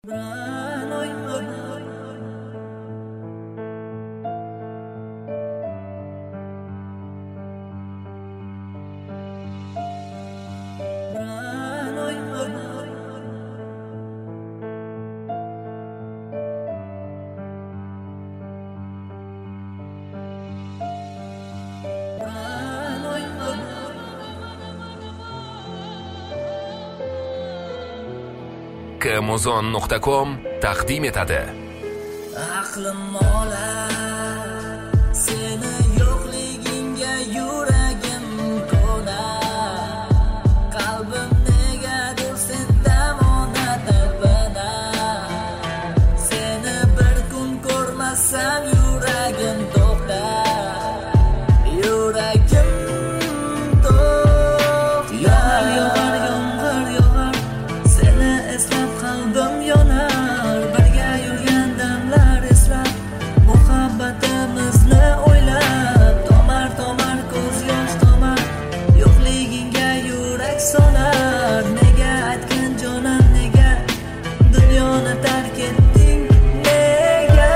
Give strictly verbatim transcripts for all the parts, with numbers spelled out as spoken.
Amazon nuqta com taqdim etadi. Aqlim olar, seni yo'qligingga yuragim ko'nar. Qalbim negadir sendan talpinar. Seni bir kun ko'rmasam yuragim to'xtar. Yuragim to'xtar. Yog'ar, yog'ar, yomg'ir yog'ar. Seni eslab qalbim yonar. Birga yurgan damlar eslab, muhabbatimizni o'ylab, tomar tomar ko'z yosh tomar. Yo'qligingga yurak solar. Nega aytgan jonim, nega dunyoni tark etding, nega?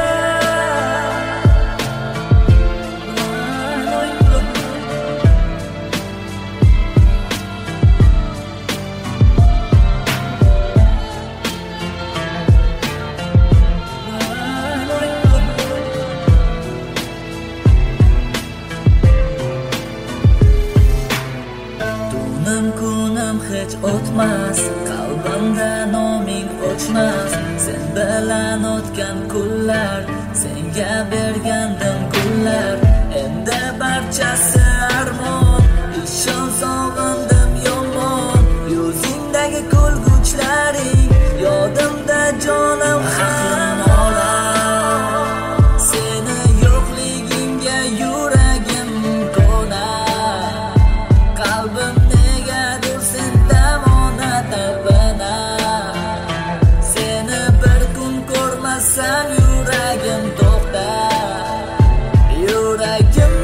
Tunim kunim hech o'tmas, qalbimda noming o'chmas. Sen bilan o'tgan kunlar, senga bergandim kunlar. Endi barchasi armon, ishon sog'indim yomon. Yuzingdagi kulguchlaring yodimda jonim ham olar. Seni yo'qligingga yuragim ko'nar. Qalbim negadir sendan talpinar. Seni bir kun ko'rmasam yuragim to'xtar. Yuragim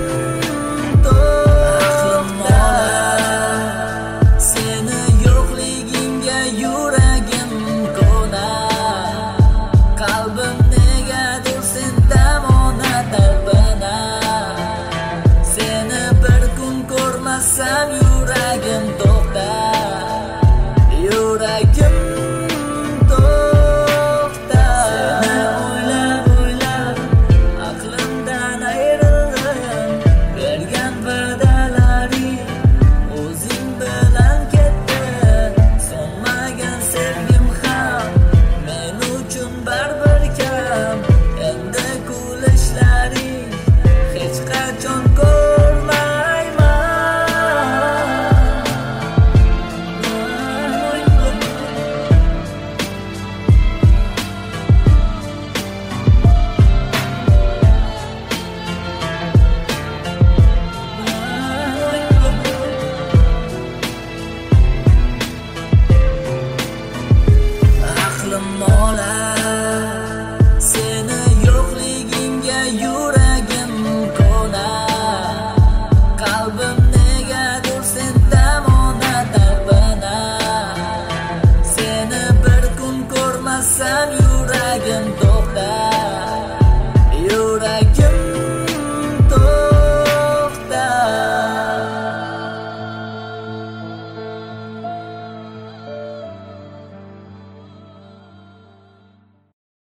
to'xtar. Seni yo'qligingga yuragim ko'nar. Qalbim negadir sendan talpinar. Seni bir kun ko'rmasam yuragim to'xtar. Yuragim to'xtar. Seni o'ylab o'ylab aqlimdan ayrildim. Bergan va'dalaring o'zing bilan ketdi. So'nmagan sevgim ham men uchun baribir kam. Endi kulishlaring hech qachon ko'rmayman. Aqlim olar, seni yo'qligingga yuragim ko'nar. Qalbim negadir sendan talpinar. Seni bir kun ko'rmasam yuragim to'xtar.